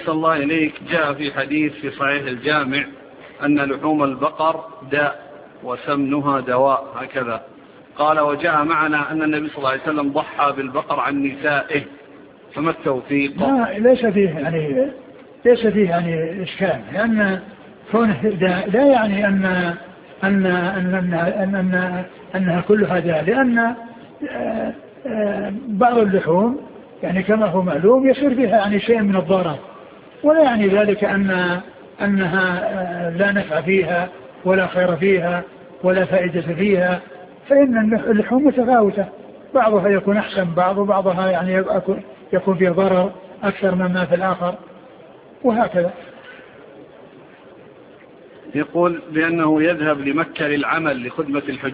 أحسن الله إليك، جاء في حديث في صحيح الجامع أن لحوم البقر داء وسمنها دواء هكذا، قال وجاء معنا أن النبي صلى الله عليه وسلم ضحى بالبقر عن نسائه، فما التوفيق؟ ليس فيه يعني إشكال، لأن كونه داء لا يعني أنها كلها داء، لأن بعض اللحوم يعني كما هو معلوم يصير فيها يعني شيء من الضرر، ولا يعني ذلك أنها لا نفع فيها ولا خير فيها ولا فائدة فيها، فإن اللحوم متفاوتة، بعضها يكون أحسن بعضها يعني يكون فيه ضرر أكثر مما في الآخر، وهكذا. يقول بأنه يذهب لمكة للعمل لخدمة الحج